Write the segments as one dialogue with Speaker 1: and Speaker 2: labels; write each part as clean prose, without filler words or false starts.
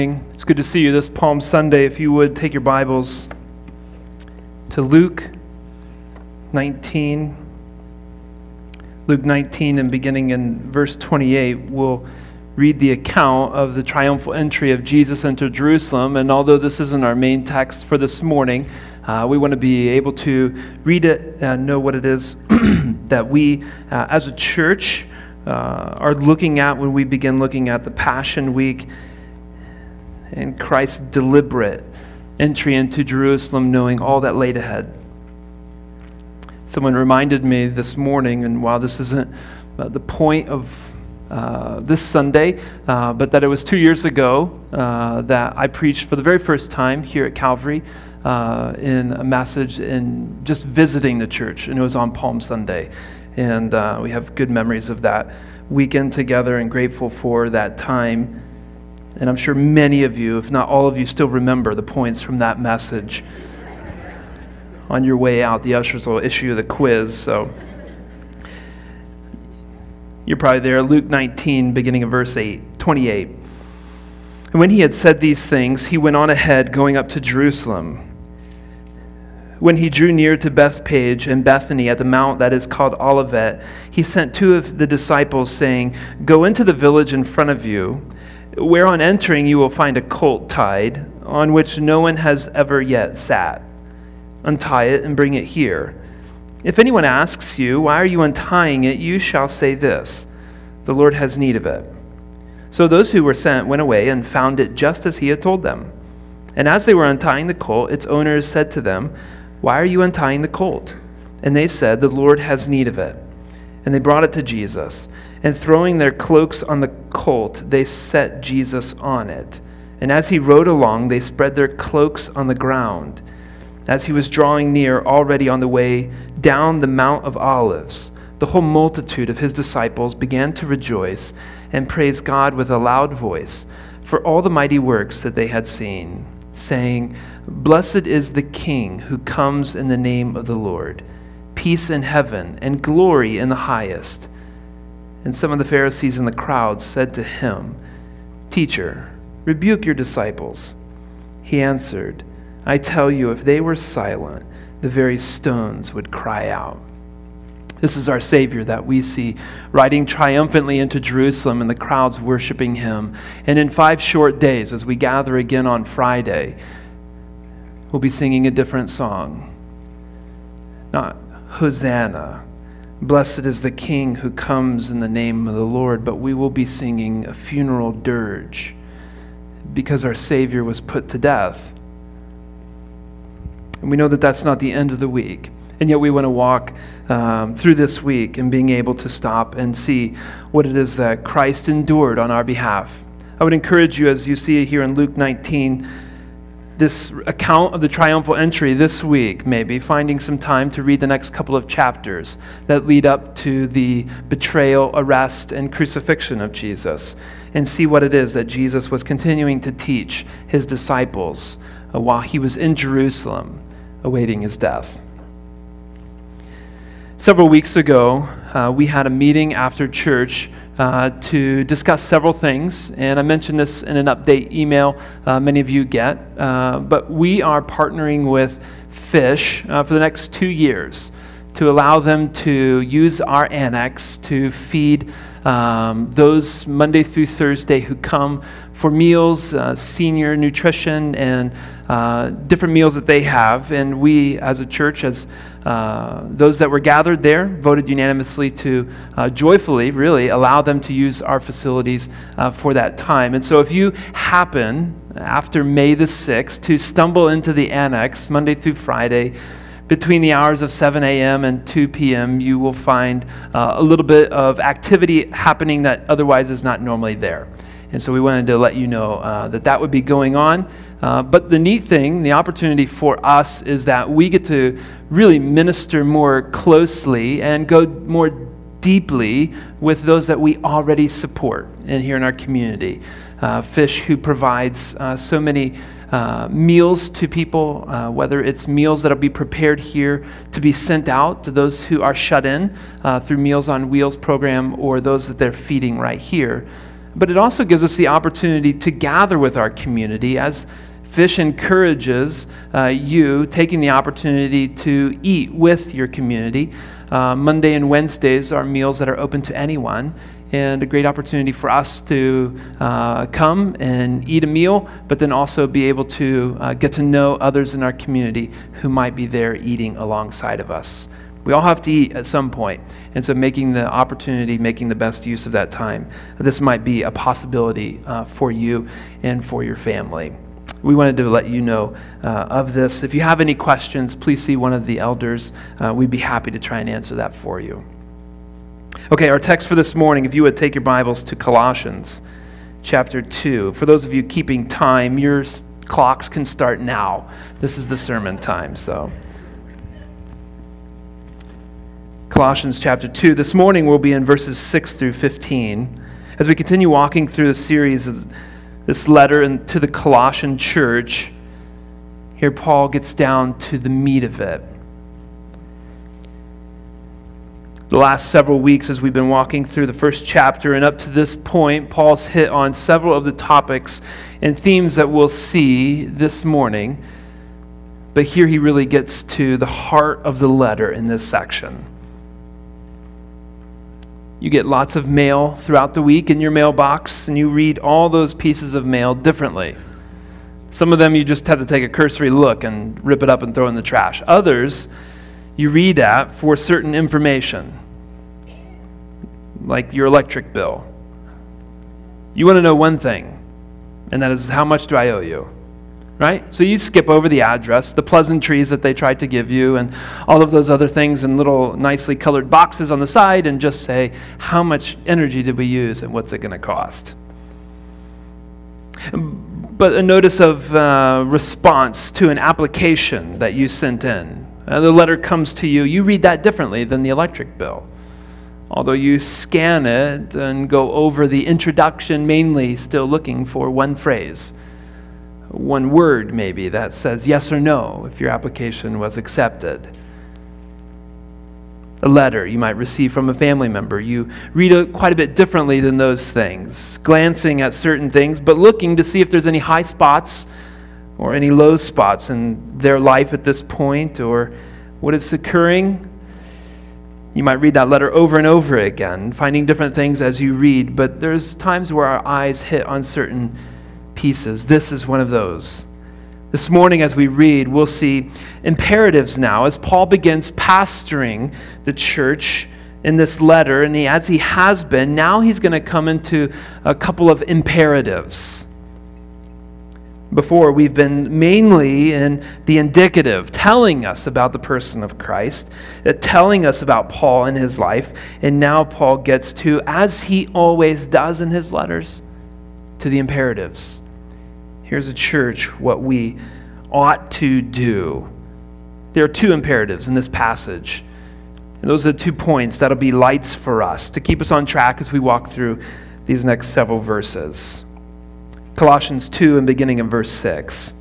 Speaker 1: It's good to see you this Palm Sunday. If you would take your Bibles to Luke 19. Luke 19, and beginning in verse 28, we'll read the account of the triumphal entry of Jesus into Jerusalem. And although this isn't our main text for this morning, we want to be able to read it and know what it is that we, as a church, are looking at when we begin looking at the Passion Week and Christ's deliberate entry into Jerusalem, knowing all that laid ahead. Someone reminded me this morning, and while this isn't the point of this Sunday, but that it was 2 years ago that I preached for the very first time here at Calvary in a message in just visiting the church, and it was on Palm Sunday. And we have good memories of that weekend together and grateful for that time. And I'm sure many of you, if not all of you, still remember the points from that message. On your way out, the ushers will issue the quiz, so you're probably there. Luke 19, beginning of verse 28. And when he had said these things, he went on ahead, going up to Jerusalem. When he drew near to Bethpage and Bethany at the mount that is called Olivet, he sent two of the disciples, saying, "Go into the village in front of you, where on entering you will find a colt tied, on which no one has ever yet sat. Untie it and bring it here. If anyone asks you, 'Why are you untying it?' you shall say this, 'The Lord has need of it.'" So those who were sent went away and found it just as he had told them. And as they were untying the colt, its owners said to them, "Why are you untying the colt?" And they said, "The Lord has need of it." And they brought it to Jesus. And throwing their cloaks on the colt, they set Jesus on it. And as he rode along, they spread their cloaks on the ground. As he was drawing near, already on the way down the Mount of Olives, the whole multitude of his disciples began to rejoice and praise God with a loud voice for all the mighty works that they had seen, saying, "Blessed is the King who comes in the name of the Lord. Peace in heaven and glory in the highest." And some of the Pharisees in the crowd said to him, "Teacher, rebuke your disciples." He answered, "I tell you, if they were silent, the very stones would cry out." This is our Savior that we see riding triumphantly into Jerusalem and the crowds worshiping him. And in 5 short days, as we gather again on Friday, we'll be singing a different song. Not Hosanna, blessed is the King who comes in the name of the Lord, but we will be singing a funeral dirge because our Savior was put to death. And we know that that's not the end of the week. And yet we want to walk through this week and being able to stop and see what it is that Christ endured on our behalf. I would encourage you, as you see here in Luke 19, this account of the triumphal entry this week, maybe finding some time to read the next couple of chapters that lead up to the betrayal, arrest, and crucifixion of Jesus, and see what it is that Jesus was continuing to teach his disciples while he was in Jerusalem awaiting his death. Several weeks ago, we had a meeting after church to discuss several things, and I mentioned this in an update email many of you get, but we are partnering with Fish for the next 2 years to allow them to use our annex to feed those Monday through Thursday who come for meals, senior nutrition, and different meals that they have. And we, as a church, as those that were gathered there, voted unanimously to joyfully, really, allow them to use our facilities for that time. And so if you happen, after May the 6th, to stumble into the annex Monday through Friday, between the hours of 7 a.m. and 2 p.m., you will find a little bit of activity happening that otherwise is not normally there. And so we wanted to let you know that would be going on. But the neat thing, the opportunity for us, is that we get to really minister more closely and go more deeply with those that we already support and here in our community. Fish, who provides so many meals to people, whether it's meals that will be prepared here to be sent out to those who are shut in through Meals on Wheels program, or those that they're feeding right here. but it also gives us the opportunity to gather with our community as Fish encourages you taking the opportunity to eat with your community. Monday and Wednesdays are meals that are open to anyone, and a great opportunity for us to come and eat a meal, but then also be able to get to know others in our community who might be there eating alongside of us. We all have to eat at some point, and so making the best use of that time, this might be a possibility for you and for your family. We wanted to let you know of this. If you have any questions, please see one of the elders. We'd be happy to try and answer that for you. Okay, our text for this morning, if you would take your Bibles to Colossians chapter 2. For those of you keeping time, your clocks can start now. This is the sermon time, so. Colossians chapter 2. This morning we'll be in verses 6 through 15. As we continue walking through the series of this letter to the Colossian church, here Paul gets down to the meat of it. The last several weeks as we've been walking through the first chapter and up to this point, Paul's hit on several of the topics and themes that we'll see this morning. But here he really gets to the heart of the letter in this section. You get lots of mail throughout the week in your mailbox, and you read all those pieces of mail differently. Some of them you just have to take a cursory look and rip it up and throw in the trash. Others you read at for certain information, like your electric bill. You want to know one thing, and that is, how much do I owe you? Right? So you skip over the address, the pleasantries that they tried to give you, and all of those other things in little nicely colored boxes on the side, and just say, how much energy did we use and what's it going to cost? But a notice of response to an application that you sent in. The letter comes to you. You read that differently than the electric bill. Although you scan it and go over the introduction, mainly still looking for one phrase, one word maybe that says yes or no if your application was accepted. A letter you might receive from a family member. You read it quite a bit differently than those things, glancing at certain things, but looking to see if there's any high spots or any low spots in their life at this point, or what is occurring. You might read that letter over and over again, finding different things as you read, but there's times where our eyes hit on certain pieces. This is one of those. This morning as we read, we'll see imperatives now as Paul begins pastoring the church in this letter, and as he has been, now he's going to come into a couple of imperatives. Before, we've been mainly in the indicative, telling us about the person of Christ, telling us about Paul and his life, and now Paul gets to, as he always does in his letters, to the imperatives. Here's a church, what we ought to do. There are two imperatives in this passage. And those are the 2 points that'll be lights for us to keep us on track as we walk through these next several verses. Colossians 2 and beginning in verse 6.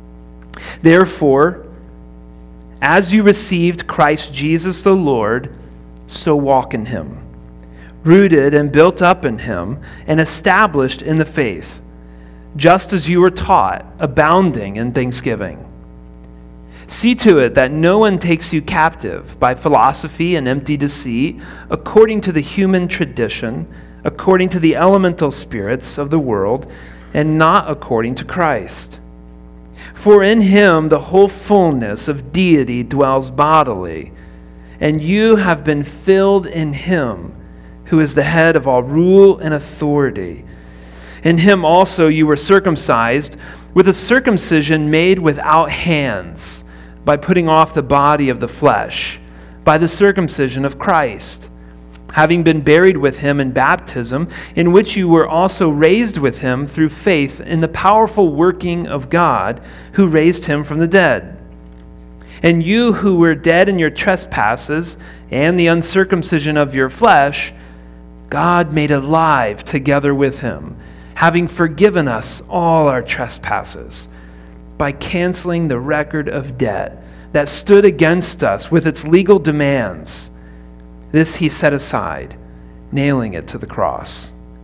Speaker 1: Therefore, as you received Christ Jesus the Lord, so walk in him, rooted and built up in him, and established in the faith, just as you were taught, abounding in thanksgiving. See to it that no one takes you captive by philosophy and empty deceit, according to the human tradition, according to the elemental spirits of the world, and not according to Christ. For in him the whole fullness of deity dwells bodily, and you have been filled in him, who is the head of all rule and authority. In him also you were circumcised with a circumcision made without hands, by putting off the body of the flesh, by the circumcision of Christ, having been buried with him in baptism, in which you were also raised with him through faith in the powerful working of God, who raised him from the dead. And you who were dead in your trespasses and the uncircumcision of your flesh, God made alive together with him, having forgiven us all our trespasses, by canceling the record of debt that stood against us with its legal demands. This he set aside, nailing it to the cross.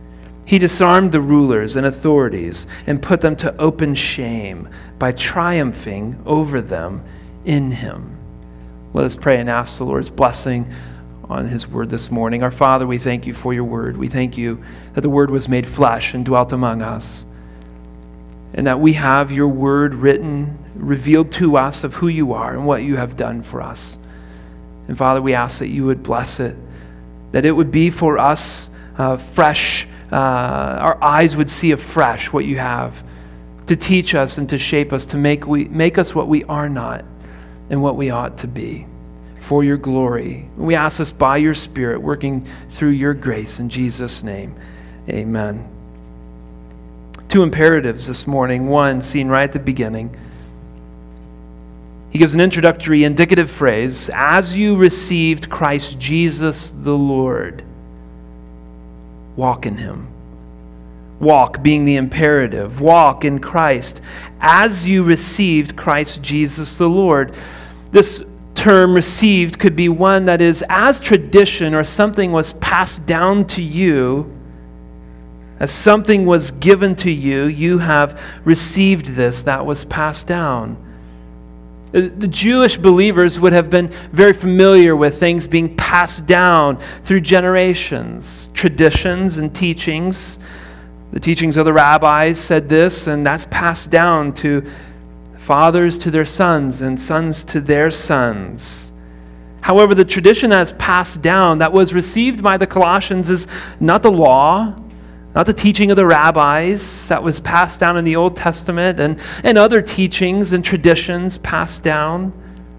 Speaker 1: He disarmed the rulers and authorities and put them to open shame by triumphing over them in him. Let us pray and ask the Lord's blessing on his word this morning. Our Father, we thank you for your word. We thank you that the word was made flesh and dwelt among us, and that we have your word written, revealed to us of who you are and what you have done for us. And Father, we ask that you would bless it, that it would be for us fresh. Our eyes would see afresh what you have to teach us and to shape us, to make us what we are not and what we ought to be for your glory. We ask this by your Spirit, working through your grace in Jesus' name. Amen. Two imperatives this morning. One, seen right at the beginning. He gives an introductory indicative phrase, as you received Christ Jesus the Lord. Walk in him. Walk being the imperative. Walk in Christ as you received Christ Jesus the Lord. This term received could be one that is as tradition or something was passed down to you, as something was given to you, you have received this that was passed down. The Jewish believers would have been very familiar with things being passed down through generations, traditions and teachings. The teachings of the rabbis said this, and that's passed down to fathers to their sons and sons to their sons. However, the tradition that's passed down, that was received by the Colossians, is not the law, not the teaching of the rabbis that was passed down in the Old Testament and other teachings and traditions passed down.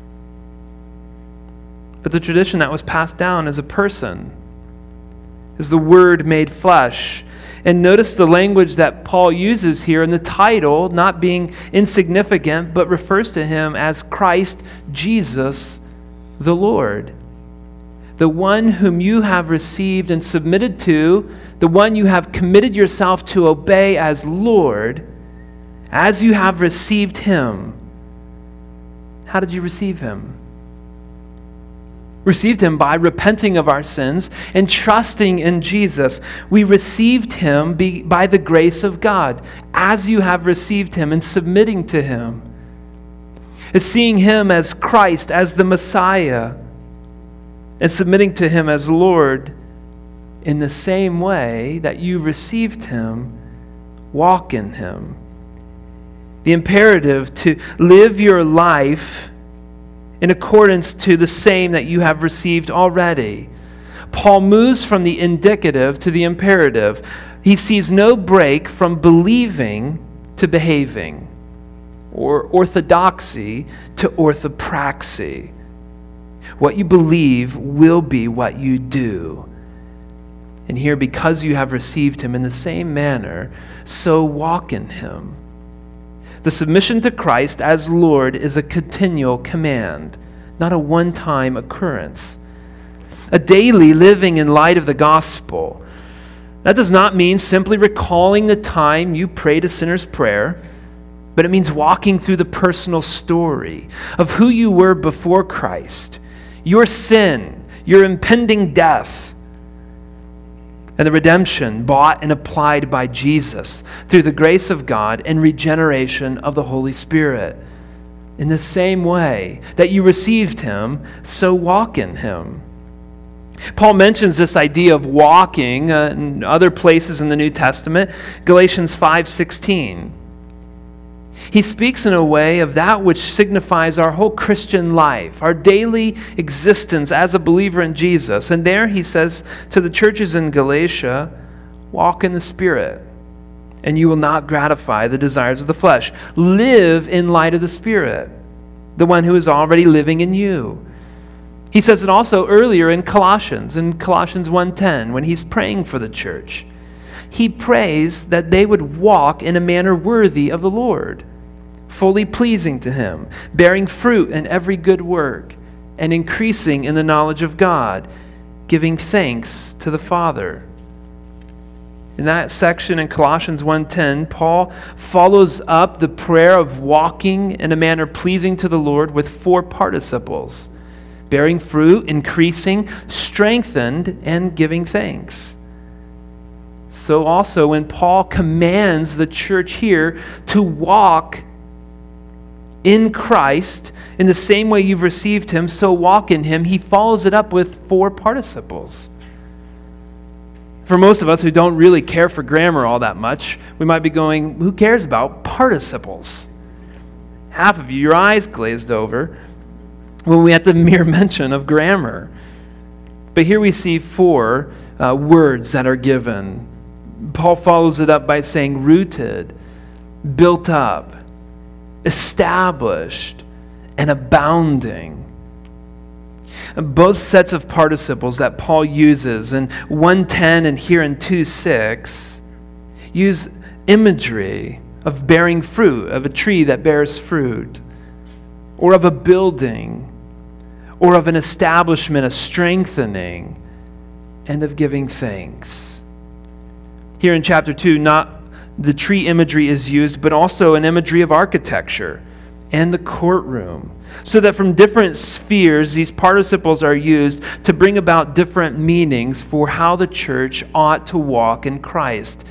Speaker 1: But the tradition that was passed down is a person, is the Word made flesh. And notice the language that Paul uses here in the title, not being insignificant, but refers to him as Christ Jesus the Lord. The one whom you have received and submitted to, the one you have committed yourself to obey as Lord, as you have received him. How did you receive him? Received him by repenting of our sins and trusting in Jesus. We received him by the grace of God, as you have received him and submitting to him. Is seeing him as Christ, as the Messiah, and submitting to him as Lord. In the same way that you received him, walk in him. The imperative to live your life in accordance to the same that you have received already. Paul moves from the indicative to the imperative. He sees no break from believing to behaving, or orthodoxy to orthopraxy. What you believe will be what you do. And here, because you have received him in the same manner, so walk in him. The submission to Christ as Lord is a continual command, not a one-time occurrence. A daily living in light of the gospel. That does not mean simply recalling the time you prayed a sinner's prayer, but it means walking through the personal story of who you were before Christ, your sin, your impending death, and the redemption bought and applied by Jesus through the grace of God and regeneration of the Holy Spirit. In the same way that you received him, so walk in him. Paul mentions this idea of walking in other places in the New Testament, Galatians 5:16. He speaks in a way of that which signifies our whole Christian life, our daily existence as a believer in Jesus. And there he says to the churches in Galatia, walk in the Spirit, and you will not gratify the desires of the flesh. Live in light of the Spirit, the one who is already living in you. He says it also earlier in Colossians 1:10, when he's praying for the church. He prays that they would walk in a manner worthy of the Lord, fully pleasing to him, bearing fruit in every good work, and increasing in the knowledge of God, giving thanks to the Father. In that section in Colossians 1:10, Paul follows up the prayer of walking in a manner pleasing to the Lord with 4 participles: bearing fruit, increasing, strengthened, and giving thanks. So also when Paul commands the church here to walk in Christ in the same way you've received him, so walk in him, he follows it up with 4 participles. For most of us who don't really care for grammar all that much, we might be going, who cares about participles? Half of you, your eyes glazed over when we had the mere mention of grammar. But here we see 4 words that are given. Paul follows it up by saying rooted, built up, established, and abounding. Both sets of participles that Paul uses in 1:10 and here in 2:6 use imagery of bearing fruit, of a tree that bears fruit, or of a building, or of an establishment, a strengthening, and of giving thanks. Here in chapter 2, not the tree imagery is used, but also an imagery of architecture and the courtroom, so that from different spheres, these participles are used to bring about different meanings for how the church ought to walk in Christ.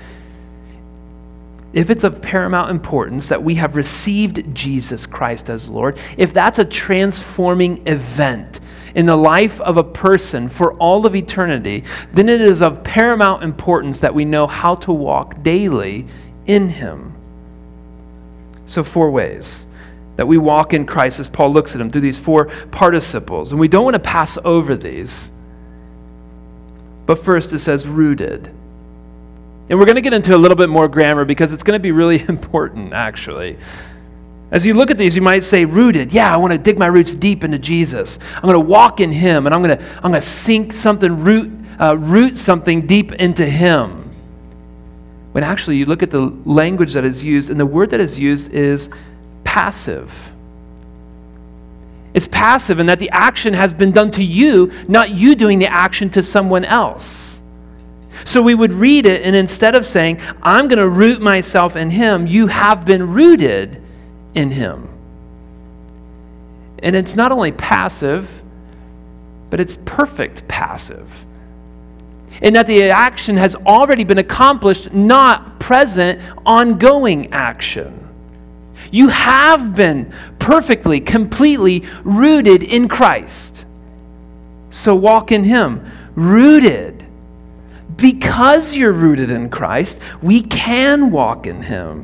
Speaker 1: If it's of paramount importance that we have received Jesus Christ as Lord, if that's a transforming event in the life of a person for all of eternity, then it is of paramount importance that we know how to walk daily in him. So 4 ways that we walk in Christ as Paul looks at him through these 4 participles. And we don't want to pass over these. But first it says rooted. And we're going to get into a little bit more grammar because it's going to be really important, actually. As you look at these, you might say rooted. Yeah, I want to dig my roots deep into Jesus. I'm going to walk in him, and I'm going to sink something, root something deep into him. When actually you look at the language that is used, and the word that is used is passive. It's passive in that the action has been done to you, not you doing the action to someone else. So we would read it, and instead of saying, I'm going to root myself in him, you have been rooted in him. And it's not only passive, but it's perfect passive. In that the action has already been accomplished, not present, ongoing action. You have been perfectly, completely rooted in Christ. So walk in him. Rooted. Because you're rooted in Christ, we can walk in him.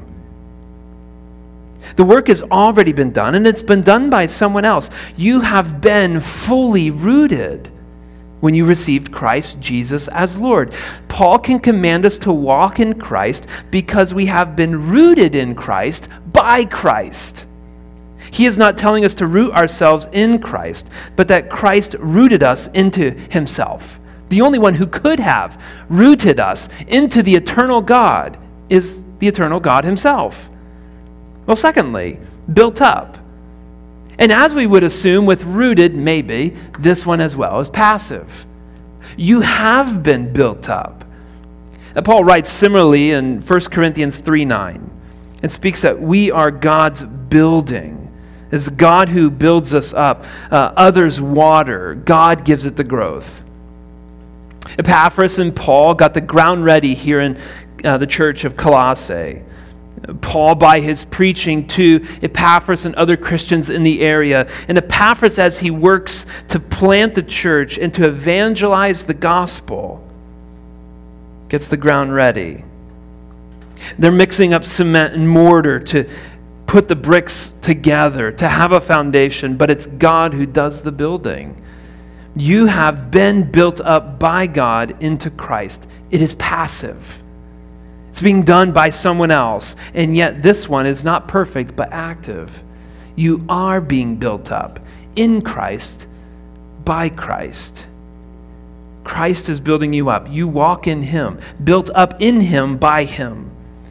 Speaker 1: The work has already been done, and it's been done by someone else. You have been fully rooted when you received Christ Jesus as Lord. Paul can command us to walk in Christ because we have been rooted in Christ by Christ. He is not telling us to root ourselves in Christ, but that Christ rooted us into himself. The only one who could have rooted us into the eternal God is the eternal God himself. Well, secondly, built up. And as we would assume with rooted, maybe, this one as well is passive. You have been built up. Paul writes similarly in 1 Corinthians 3:9 and speaks that we are God's building. It's God who builds us up. Others water. God gives it the growth. Epaphras and Paul got the ground ready here in the church of Colossae. Paul, by his preaching to Epaphras and other Christians in the area, and Epaphras as he works to plant the church and to evangelize the gospel, gets the ground ready. They're mixing up cement and mortar to put the bricks together, to have a foundation, but it's God who does the building. You have been built up by God into Christ. It is passive. It's being done by someone else, and yet this one is not perfect but active. You are being built up in Christ, by Christ. Christ is building you up. You walk in him, built up in him, by him.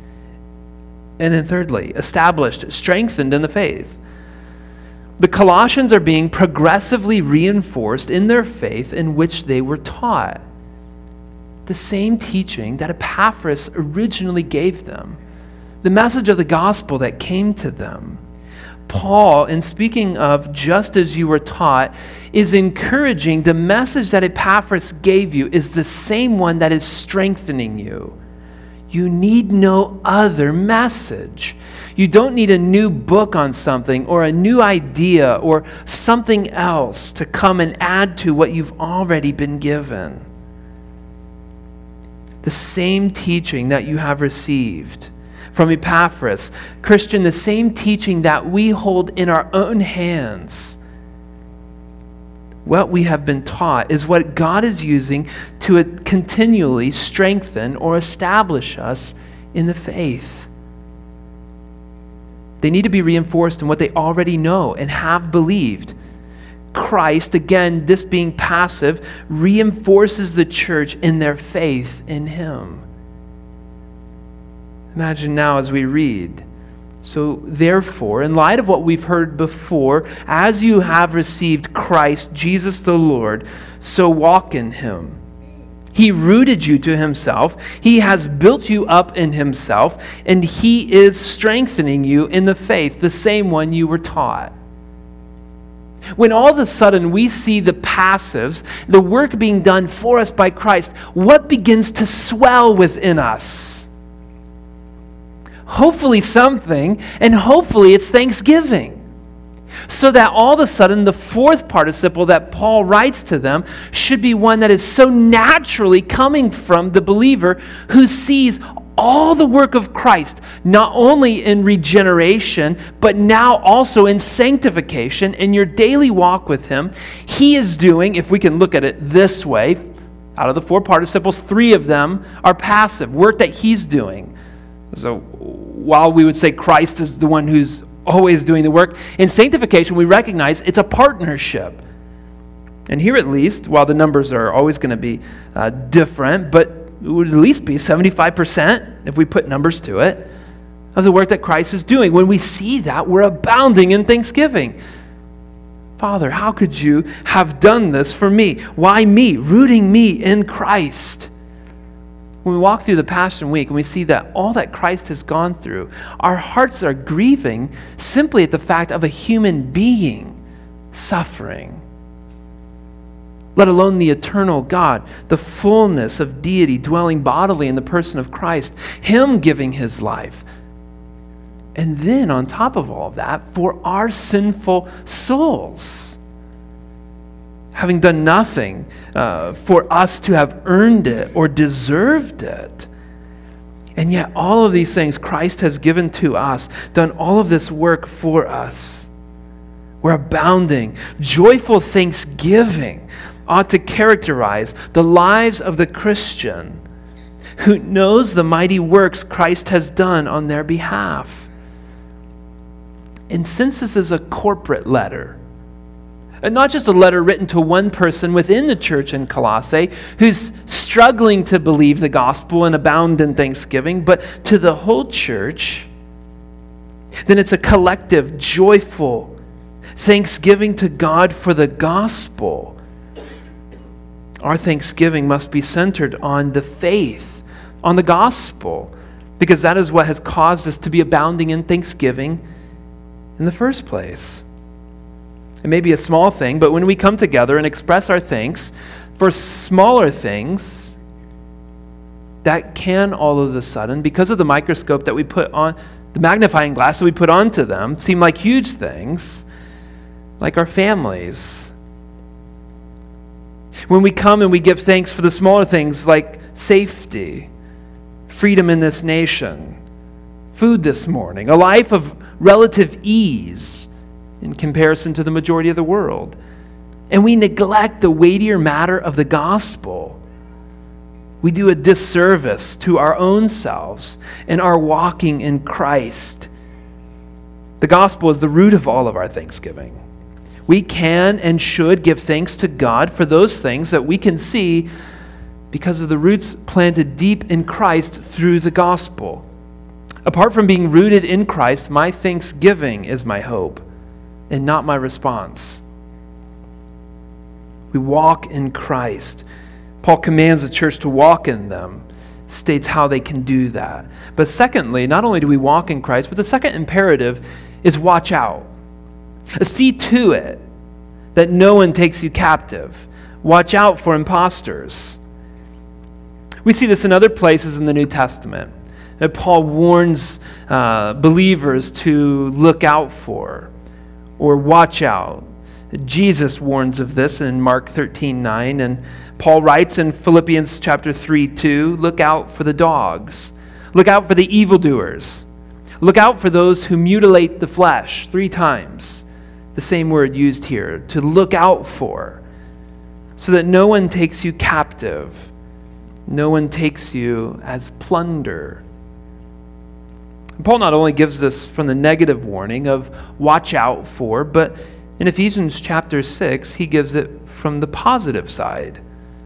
Speaker 1: And then thirdly, established, strengthened in the faith. The Colossians are being progressively reinforced in their faith in which they were taught. The same teaching that Epaphras originally gave them. The message of the gospel that came to them. Paul, in speaking of just as you were taught, is encouraging the message that Epaphras gave you is the same one that is strengthening you. You need no other message. You don't need a new book on something or a new idea or something else to come and add to what you've already been given. The same teaching that you have received from Epaphras, Christian, the same teaching that we hold in our own hands. What we have been taught is what God is using to continually strengthen or establish us in the faith. They need to be reinforced in what they already know and have believed. Christ, again, this being passive, reinforces the church in their faith in Him. Imagine now as we read, so therefore, in light of what we've heard before, as you have received Christ, Jesus the Lord, so walk in Him. He rooted you to Himself. He has built you up in Himself, and He is strengthening you in the faith, the same one you were taught. When all of a sudden we see the passives, the work being done for us by Christ, what begins to swell within us? Hopefully something, and hopefully it's thanksgiving. So that all of a sudden the fourth participle that Paul writes to them should be one that is so naturally coming from the believer who sees all the work of Christ, not only in regeneration, but now also in sanctification, in your daily walk with Him. He is doing, if we can look at it this way, out of the four participles, 3 of them are passive, work that He's doing. So while we would say Christ is the one who's always doing the work, in sanctification we recognize it's a partnership. And here at least, while the numbers are always going to be different, but it would at least be 75%, if we put numbers to it, of the work that Christ is doing. When we see that, we're abounding in thanksgiving. Father, how could you have done this for me? Why me? Rooting me in Christ. When we walk through the Passion Week and we see that all that Christ has gone through, our hearts are grieving simply at the fact of a human being suffering. Let alone the eternal God, the fullness of deity dwelling bodily in the person of Christ, Him giving His life. And then on top of all of that, for our sinful souls, having done nothing for us to have earned it or deserved it. And yet all of these things Christ has given to us, done all of this work for us. We're abounding. Joyful thanksgiving ought to characterize the lives of the Christian who knows the mighty works Christ has done on their behalf. And since this is a corporate letter, and not just a letter written to one person within the church in Colossae who's struggling to believe the gospel and abound in thanksgiving, but to the whole church, then it's a collective, joyful thanksgiving to God for the gospel. Our thanksgiving must be centered on the faith, on the gospel, because that is what has caused us to be abounding in thanksgiving in the first place. It may be a small thing, but when we come together and express our thanks for smaller things, that can all of a sudden, because of the microscope that we put on, the magnifying glass that we put onto them, seem like huge things, like our families. When we come and we give thanks for the smaller things like safety, freedom in this nation, food this morning, a life of relative ease, in comparison to the majority of the world. And we neglect the weightier matter of the gospel. We do a disservice to our own selves and our walking in Christ. The gospel is the root of all of our thanksgiving. We can and should give thanks to God for those things that we can see because of the roots planted deep in Christ through the gospel. Apart from being rooted in Christ, my thanksgiving is my hope and not my response. We walk in Christ. Paul commands the church to walk in them, states how they can do that. But secondly, not only do we walk in Christ, but the second imperative is watch out. See to it that no one takes you captive. Watch out for imposters. We see this in other places in the New Testament. that Paul warns believers to look out for or watch out. Jesus warns of this in Mark 13:9, and Paul writes in Philippians chapter 3:2, look out for the dogs. Look out for the evildoers. Look out for those who mutilate the flesh. 3 times. The same word used here, to look out for, so that no one takes you captive. No one takes you as plunder. Paul not only gives this from the negative warning of watch out for, but in Ephesians chapter 6, he gives it from the positive side.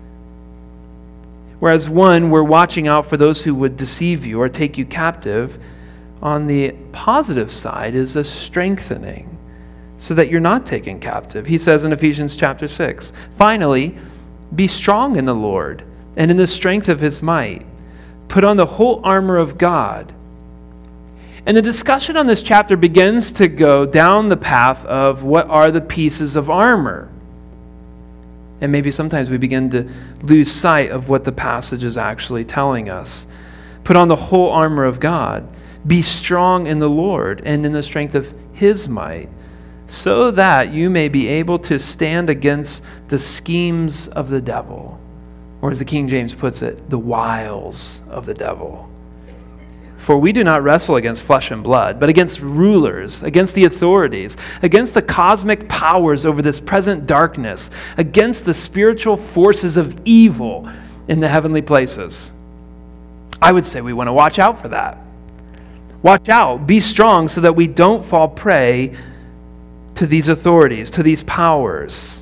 Speaker 1: Whereas one, we're watching out for those who would deceive you or take you captive, on the positive side is a strengthening so that you're not taken captive. He says in Ephesians chapter 6, finally, be strong in the Lord and in the strength of his might. Put on the whole armor of God. And the discussion on this chapter begins to go down the path of what are the pieces of armor. And maybe sometimes we begin to lose sight of what the passage is actually telling us. Put on the whole armor of God. Be strong in the Lord and in the strength of his might, so that you may be able to stand against the schemes of the devil. Or as the King James puts it, the wiles of the devil. For we do not wrestle against flesh and blood, but against rulers, against the authorities, against the cosmic powers over this present darkness, against the spiritual forces of evil in the heavenly places. I would say we want to watch out for that. Watch out, be strong so that we don't fall prey to these authorities, to these powers.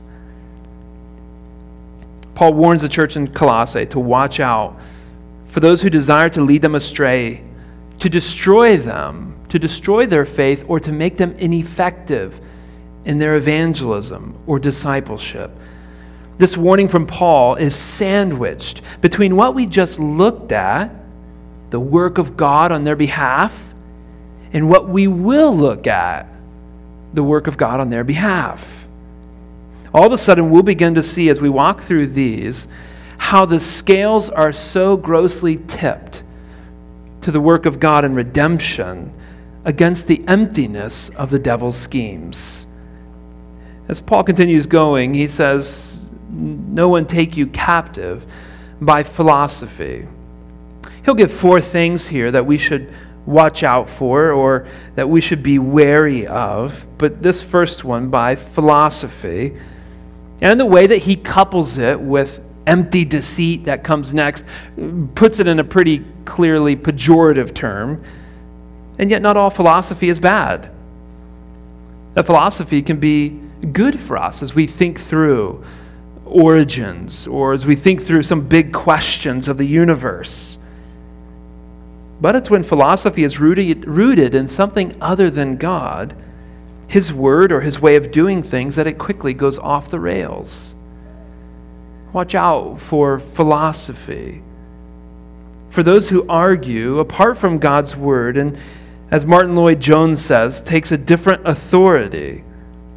Speaker 1: Paul warns the church in Colossae to watch out for those who desire to lead them astray, to destroy them, to destroy their faith, or to make them ineffective in their evangelism or discipleship. This warning from Paul is sandwiched between what we just looked at, the work of God on their behalf, and what we will look at, the work of God on their behalf. All of a sudden, we'll begin to see as we walk through these how the scales are so grossly tipped to the work of God in redemption against the emptiness of the devil's schemes. As Paul continues going, he says, no one take you captive by philosophy. He'll give 4 things here that we should watch out for or that we should be wary of. But this first one, by philosophy, and the way that he couples it with empty deceit that comes next, puts it in a pretty clearly pejorative term. And yet not all philosophy is bad. That philosophy can be good for us as we think through origins or as we think through some big questions of the universe. But it's when philosophy is rooted in something other than God, his word or his way of doing things, that it quickly goes off the rails. Watch out for philosophy. For those who argue apart from God's word, and as Martin Lloyd-Jones says, takes a different authority.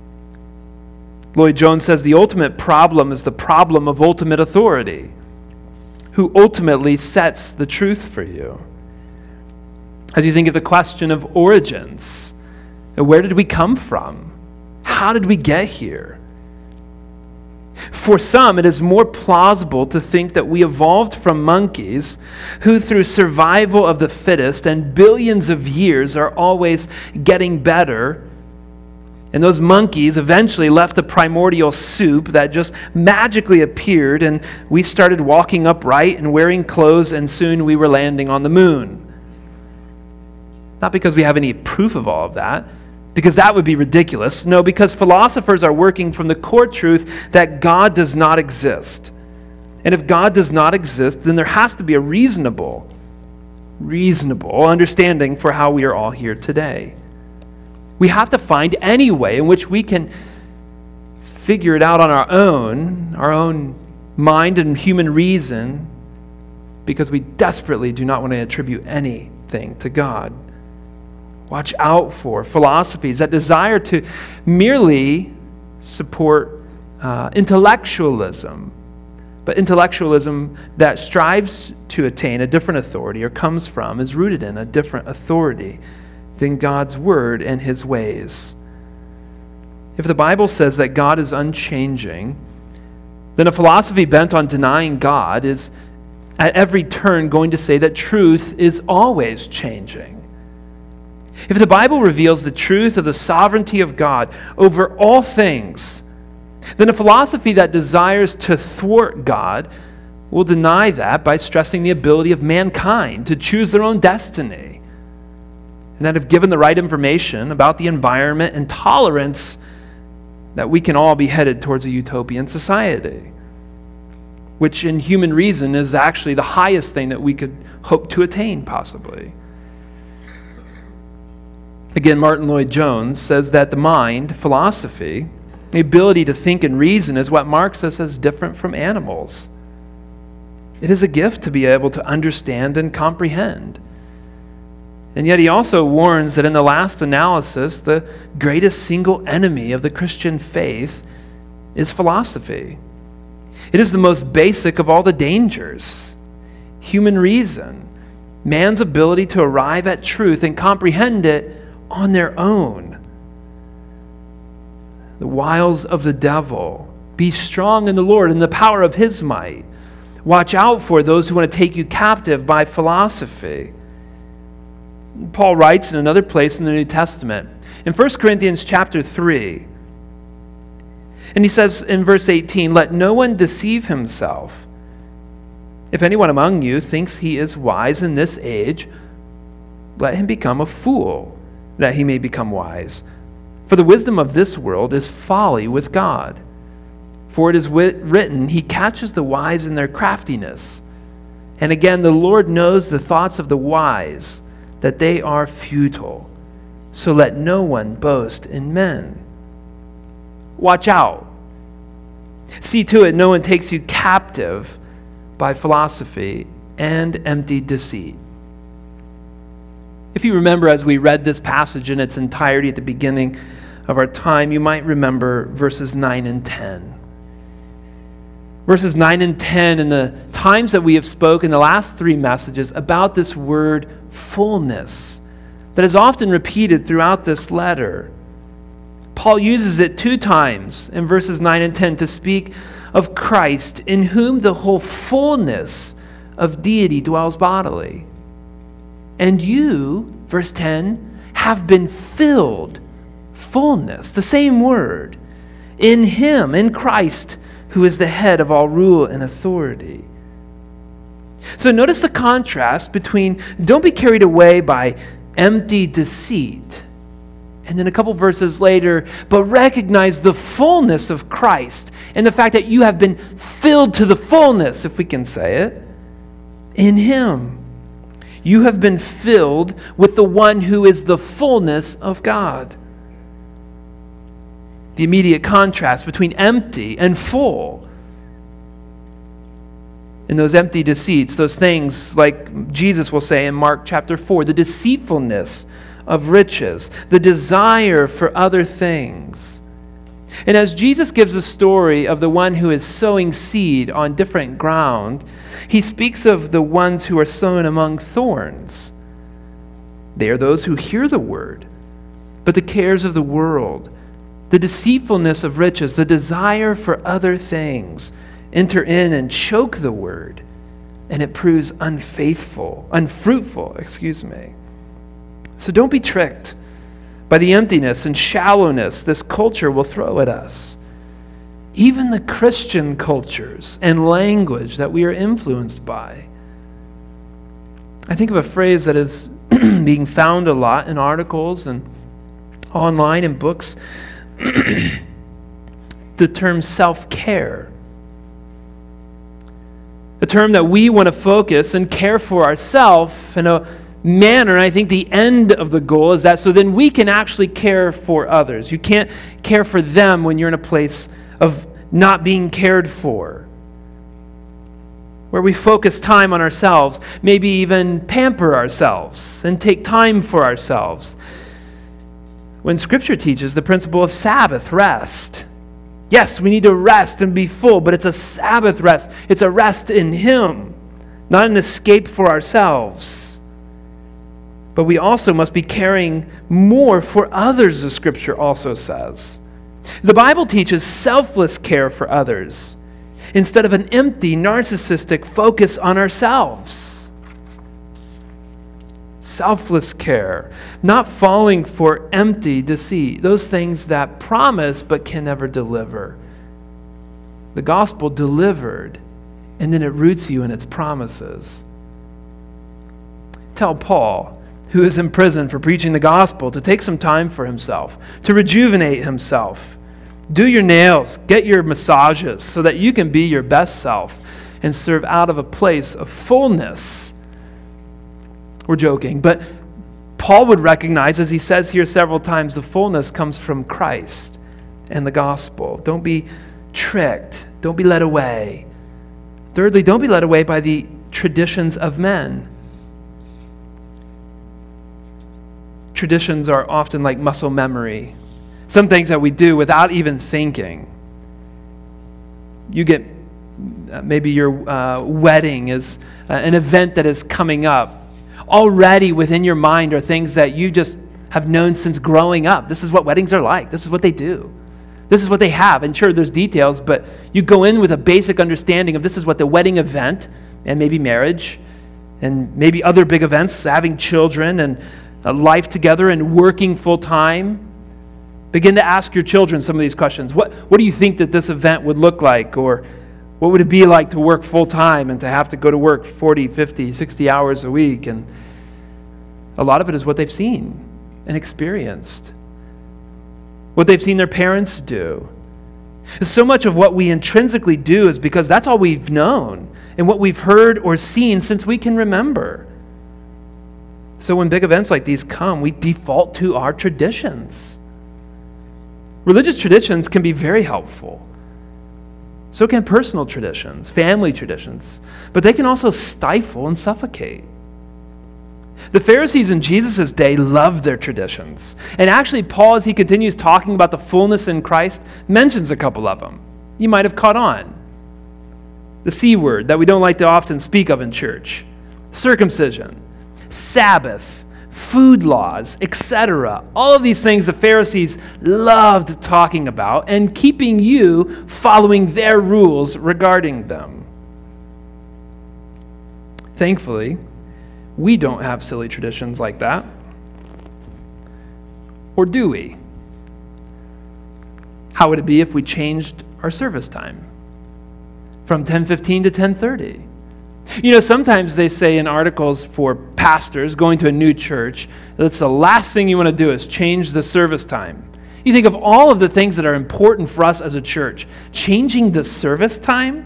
Speaker 1: Lloyd-Jones says the ultimate problem is the problem of ultimate authority, who ultimately sets the truth for you. As you think of the question of origins, where did we come from? How did we get here? For some, it is more plausible to think that we evolved from monkeys who, through survival of the fittest and billions of years, are always getting better. And those monkeys eventually left the primordial soup that just magically appeared, and we started walking upright and wearing clothes, and soon we were landing on the moon. Not because we have any proof of all of that, because that would be ridiculous. No, because philosophers are working from the core truth that God does not exist. And if God does not exist, then there has to be a reasonable understanding for how we are all here today. We have to find any way in which we can figure it out on our own mind and human reason, because we desperately do not want to attribute anything to God. Watch out for philosophies that desire to merely support intellectualism, But intellectualism that strives to attain a different authority or comes from is rooted in a different authority than God's word and his ways. If the Bible says that God is unchanging, then a philosophy bent on denying God is at every turn going to say that truth is always changing. If the Bible reveals the truth of the sovereignty of God over all things, then a philosophy that desires to thwart God will deny that by stressing the ability of mankind to choose their own destiny. And that if given the right information about the environment and tolerance, that we can all be headed towards a utopian society, which in human reason is actually the highest thing that we could hope to attain, possibly. Again, Martin Lloyd-Jones says that the mind, philosophy, the ability to think and reason is what marks us as different from animals. It is a gift to be able to understand and comprehend. And yet he also warns that in the last analysis, the greatest single enemy of the Christian faith is philosophy. It is the most basic of all the dangers. Human reason, man's ability to arrive at truth and comprehend it on their own. The wiles of the devil. Be strong in the Lord and the power of his might. Watch out for those who want to take you captive by philosophy. Paul writes in another place in the New Testament, in 1 Corinthians chapter 3, and he says in verse 18, "Let no one deceive himself. If anyone among you thinks he is wise in this age, let him become a fool, that he may become wise. For the wisdom of this world is folly with God. For it is written, he catches the wise in their craftiness. And again, the Lord knows the thoughts of the wise, that they are futile. So let no one boast in men." Watch out. See to it no one takes you captive by philosophy and empty deceit. If you remember, as we read this passage in its entirety at the beginning of our time, you might remember verses 9 and 10. Verses 9 and 10 in the times that we have spoken, the last three messages, about this word fullness that is often repeated throughout this letter. Paul uses it 2 times in verses 9 and 10 to speak of Christ, in whom the whole fullness of deity dwells bodily. And you, verse 10, have been filled, fullness, the same word, in him, in Christ, who is the head of all rule and authority. So notice the contrast between don't be carried away by empty deceit, and then a couple verses later, but recognize the fullness of Christ and the fact that you have been filled to the fullness, if we can say it, in him. You have been filled with the one who is the fullness of God. The immediate contrast between empty and full. In those empty deceits, those things like Jesus will say in Mark chapter 4, the deceitfulness of riches, the desire for other things. And as Jesus gives a story of the one who is sowing seed on different ground, he speaks of the ones who are sown among thorns. They are those who hear the word, but the cares of the world, the deceitfulness of riches, the desire for other things enter in and choke the word, and it proves unfruitful. So don't be tricked by the emptiness and shallowness this culture will throw at us. Even the Christian cultures and language that we are influenced by. I think of a phrase that is being found a lot in articles and online in books, the term self-care. A term that we want to focus and care for ourselves in a manner, and I think the end of the goal is that so then we can actually care for others. You can't care for them when you're in a place of not being cared for, where we focus time on ourselves, maybe even pamper ourselves and take time for ourselves. When Scripture teaches the principle of Sabbath rest, Yes, we need to rest and be full, but it's a Sabbath rest. It's a rest in Him, not an escape for ourselves. But we also must be caring more for others, the Scripture also says. The Bible teaches selfless care for others instead of an empty, narcissistic focus on ourselves. Selfless care, not falling for empty deceit, those things that promise but can never deliver. The gospel delivered, and then it roots you in its promises. Tell Paul, who is in prison for preaching the gospel, to take some time for himself, to rejuvenate himself. Do your nails, get your massages so that you can be your best self and serve out of a place of fullness. We're joking, but Paul would recognize, as he says here several times, the fullness comes from Christ and the gospel. Don't be tricked. Don't be led away. Thirdly, don't be led away by the traditions of men. Traditions are often like muscle memory. Some things that we do without even thinking. You get, maybe your wedding is an event that is coming up. Already within your mind are things that you just have known since growing up. This is what weddings are like. This is what they do. This is what they have. And sure, there's details, but you go in with a basic understanding of this is what the wedding event, and maybe marriage, and maybe other big events, having children and a life together and working full time. Begin to ask your children some of these questions. What do you think that this event would look like? Or what would it be like to work full time and to have to go to work 40, 50, 60 hours a week? And a lot of it is what they've seen and experienced. What they've seen their parents do. So much of what we intrinsically do is because that's all we've known and what we've heard or seen since we can remember. So when big events like these come, we default to our traditions. Religious traditions can be very helpful. So can personal traditions, family traditions, but they can also stifle and suffocate. The Pharisees in Jesus' day loved their traditions. And actually, Paul, as he continues talking about the fullness in Christ, mentions a couple of them. You might have caught on. The C word that we don't like to often speak of in church. Circumcision, Sabbath, food laws, etc. All of these things the Pharisees loved talking about and keeping you following their rules regarding them. Thankfully, we don't have silly traditions like that. Or do we? How would it be if we changed our service time from 10:15 to 10:30? You know, sometimes they say in articles for pastors going to a new church, that's the last thing you want to do is change the service time. You think of all of the things that are important for us as a church. Changing the service time?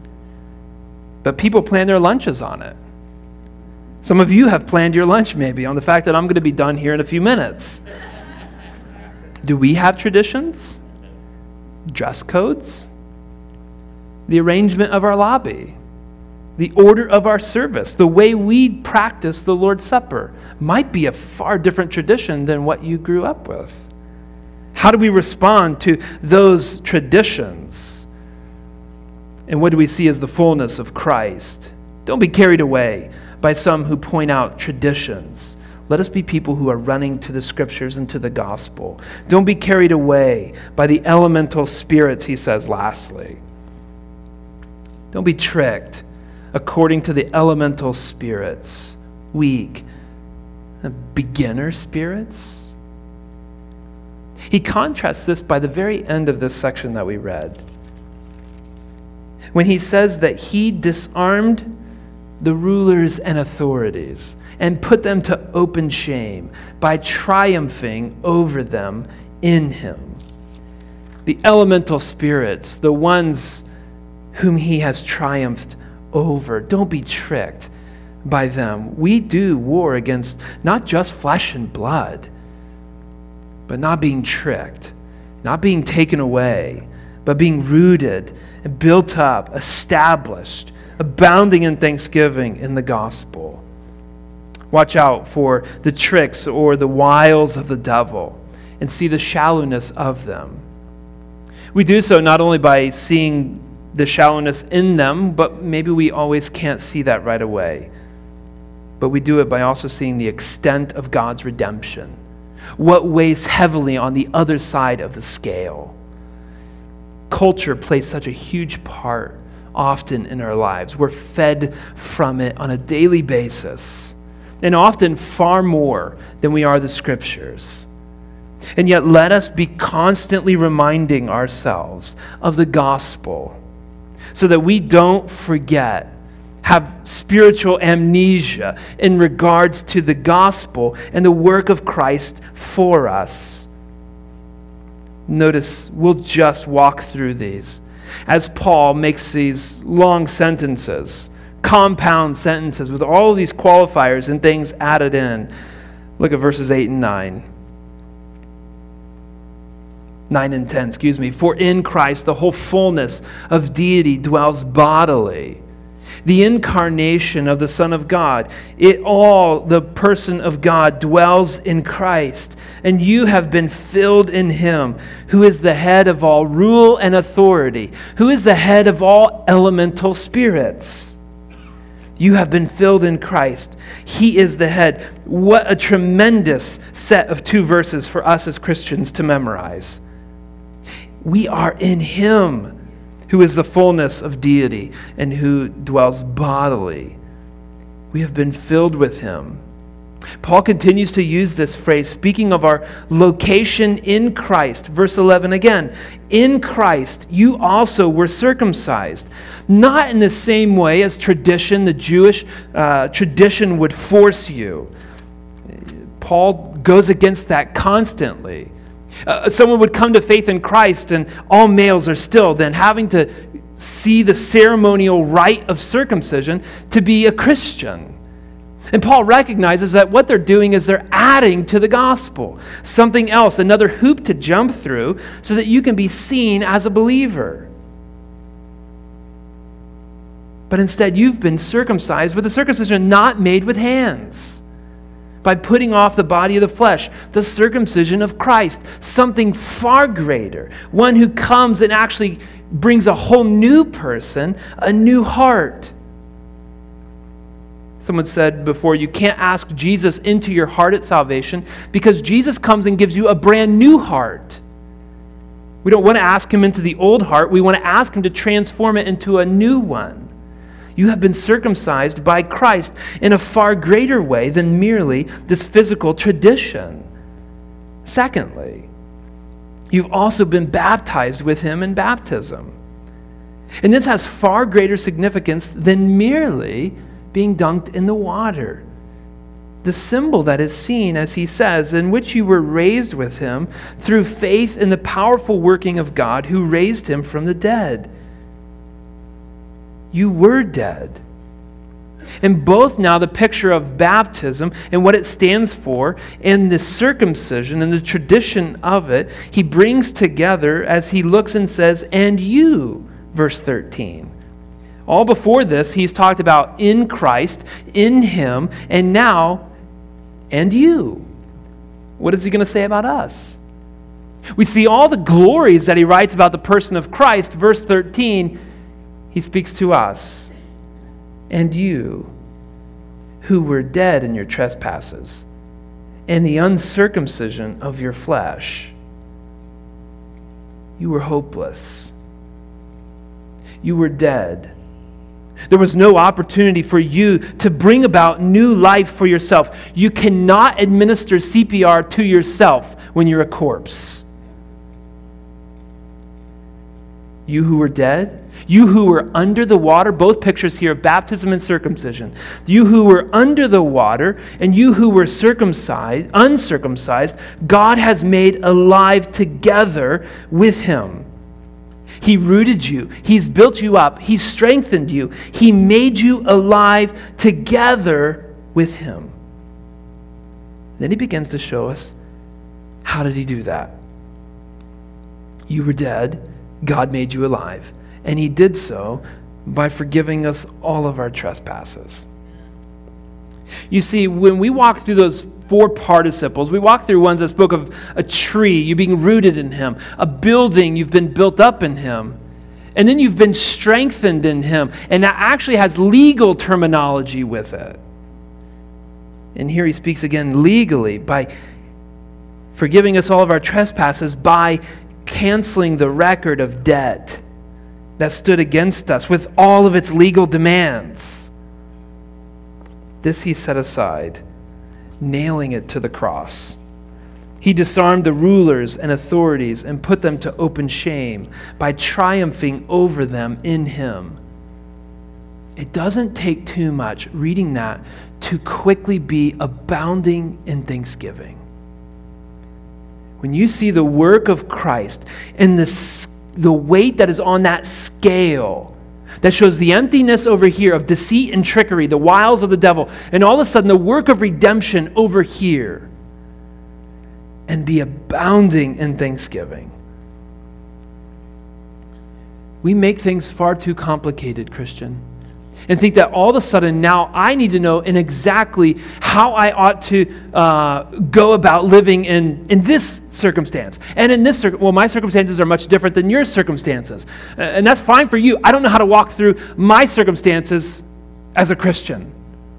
Speaker 1: But people plan their lunches on it. Some of you have planned your lunch maybe on the fact that I'm going to be done here in a few minutes. Do we have traditions? Dress codes? The arrangement of our lobby? The order of our service, the way we practice the Lord's Supper might be a far different tradition than what you grew up with. How do we respond to those traditions? And what do we see as the fullness of Christ? Don't be carried away by some who point out traditions. Let us be people who are running to the Scriptures and to the gospel. Don't be carried away by the elemental spirits, he says lastly. Don't be tricked according to the elemental spirits, weak, beginner spirits. He contrasts this by the very end of this section that we read, when he says that he disarmed the rulers and authorities and put them to open shame by triumphing over them in him. The elemental spirits, the ones whom he has triumphed over. Don't be tricked by them. We do war against not just flesh and blood, but not being tricked, not being taken away, but being rooted and built up, established, abounding in thanksgiving in the gospel. Watch out for the tricks or the wiles of the devil and see the shallowness of them. We do so not only by seeing the shallowness in them, but maybe we always can't see that right away. But we do it by also seeing the extent of God's redemption. What weighs heavily on the other side of the scale? Culture plays such a huge part often in our lives. We're fed from it on a daily basis, and often far more than we are the Scriptures. And yet let us be constantly reminding ourselves of the gospel so that we don't forget, have spiritual amnesia in regards to the gospel and the work of Christ for us. Notice, we'll just walk through these as Paul makes these long sentences, compound sentences with all of these qualifiers and things added in. Look at verses 8 and 9. 9 and 10, For in Christ the whole fullness of deity dwells bodily. The incarnation of the Son of God, the person of God dwells in Christ, and you have been filled in Him, who is the head of all rule and authority, who is the head of all elemental spirits. You have been filled in Christ. He is the head. What a tremendous set of 2 verses for us as Christians to memorize. We are in Him, who is the fullness of deity and who dwells bodily. We have been filled with Him. Paul continues to use this phrase, speaking of our location in Christ. Verse 11 again, in Christ you also were circumcised, not in the same way as tradition, the Jewish tradition would force you. Paul goes against that constantly. Someone would come to faith in Christ, and all males are still then having to see the ceremonial rite of circumcision to be a Christian. And Paul recognizes that what they're doing is they're adding to the gospel something else, another hoop to jump through so that you can be seen as a believer. But instead, you've been circumcised with a circumcision not made with hands, by putting off the body of the flesh, the circumcision of Christ, something far greater, one who comes and actually brings a whole new person, a new heart. Someone said before, you can't ask Jesus into your heart at salvation because Jesus comes and gives you a brand new heart. We don't want to ask Him into the old heart. We want to ask Him to transform it into a new one. You have been circumcised by Christ in a far greater way than merely this physical tradition. Secondly, you've also been baptized with Him in baptism. And this has far greater significance than merely being dunked in the water. The symbol that is seen, as he says, in which you were raised with Him through faith in the powerful working of God who raised Him from the dead. You were dead. And both now the picture of baptism and what it stands for and the circumcision and the tradition of it, he brings together as he looks and says, and you, verse 13. All before this, he's talked about in Christ, in Him, and now, and you. What is he going to say about us? We see all the glories that he writes about the person of Christ. Verse 13, he speaks to us. And you, who were dead in your trespasses and the uncircumcision of your flesh, you were hopeless. You were dead. There was no opportunity for you to bring about new life for yourself. You cannot administer CPR to yourself when you're a corpse. You who were dead, you who were under the water, both pictures here of baptism and circumcision. You who were under the water and you who were uncircumcised, God has made alive together with Him. He rooted you. He's built you up. He strengthened you. He made you alive together with Him. Then he begins to show us, how did he do that? You were dead. God made you alive. And he did so by forgiving us all of our trespasses. You see, when we walk through those 4 participles. We walked through ones that spoke of a tree, you being rooted in him, a building, you've been built up in him, and then you've been strengthened in him. And that actually has legal terminology with it. And here he speaks again legally by forgiving us all of our trespasses, by canceling the record of debt that stood against us with all of its legal demands. This he set aside, nailing it to the cross. He disarmed the rulers and authorities and put them to open shame by triumphing over them in him. It doesn't take too much reading that to quickly be abounding in thanksgiving. When you see the work of Christ and the weight that is on that scale that shows the emptiness over here of deceit and trickery, the wiles of the devil, and all of a sudden the work of redemption over here, and be abounding in thanksgiving. We make things far too complicated, Christian, and think that all of a sudden now I need to know in exactly how I ought to go about living in this circumstance. And in this my circumstances are much different than your circumstances. And that's fine for you. I don't know how to walk through my circumstances as a Christian.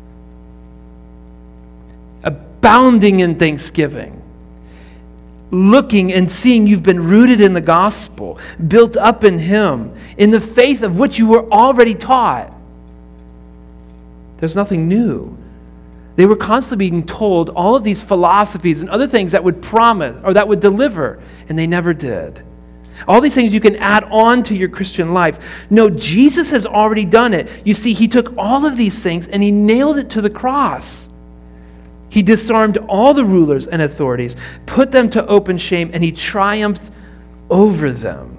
Speaker 1: Abounding in thanksgiving. Looking and seeing you've been rooted in the gospel, built up in him, in the faith of which you were already taught. There's nothing new. They were constantly being told all of these philosophies and other things that would promise or that would deliver, and they never did. All these things you can add on to your Christian life. No, Jesus has already done it. You see, he took all of these things and he nailed it to the cross. He disarmed all the rulers and authorities, put them to open shame, and he triumphed over them.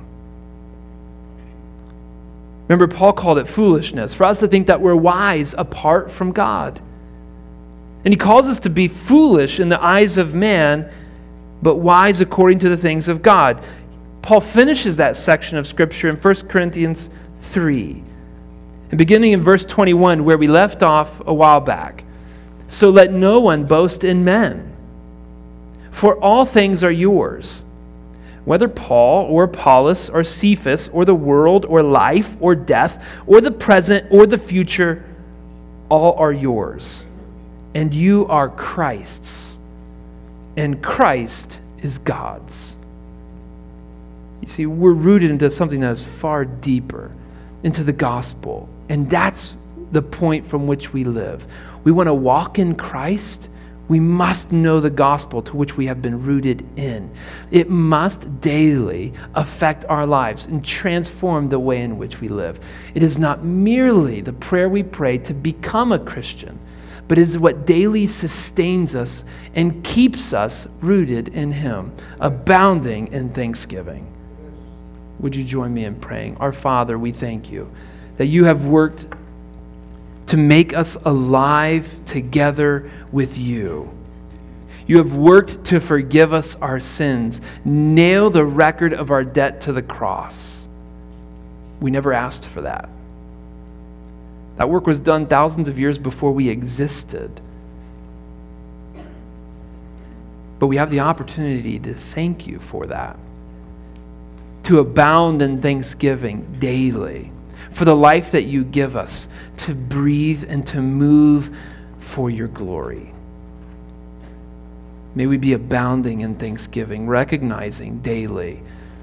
Speaker 1: Remember, Paul called it foolishness for us to think that we're wise apart from God. And he calls us to be foolish in the eyes of man, but wise according to the things of God. Paul finishes that section of Scripture in 1 Corinthians 3. And beginning in verse 21, where we left off a while back. So let no one boast in men, for all things are yours. Whether Paul or Apollos or Cephas or the world or life or death or the present or the future, all are yours. And you are Christ's, and Christ is God's. You see, we're rooted into something that is far deeper, into the gospel. And that's the point from which we live. We want to walk in Christ. We must know the gospel to which we have been rooted in. It must daily affect our lives and transform the way in which we live. It is not merely the prayer we pray to become a Christian, but it is what daily sustains us and keeps us rooted in him, abounding in thanksgiving. Would you join me in praying? Our Father, we thank you that you have worked to make us alive together with you. You have worked to forgive us our sins, nail the record of our debt to the cross. We never asked for that. That work was done thousands of years before we existed. But we have the opportunity to thank you for that, to abound in thanksgiving daily, for the life that you give us to breathe and to move for your glory. May we be abounding in thanksgiving, recognizing daily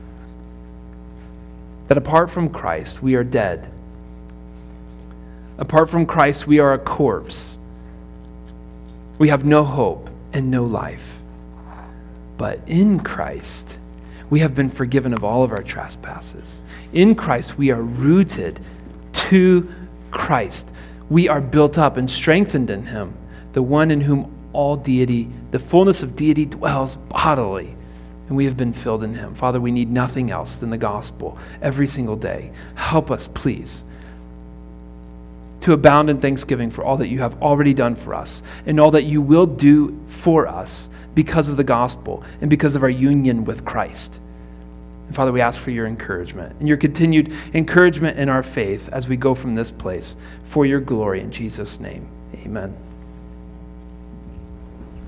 Speaker 1: that apart from Christ, we are dead. Apart from Christ, we are a corpse. We have no hope and no life. But in Christ, we have been forgiven of all of our trespasses. In Christ, we are rooted to Christ. We are built up and strengthened in him, the one in whom all deity, the fullness of deity dwells bodily, and we have been filled in him. Father, we need nothing else than the gospel every single day. Help us, please, to abound in thanksgiving for all that you have already done for us and all that you will do for us because of the gospel and because of our union with Christ. And Father, we ask for your encouragement and your continued encouragement in our faith as we go from this place for your glory in Jesus' name. Amen.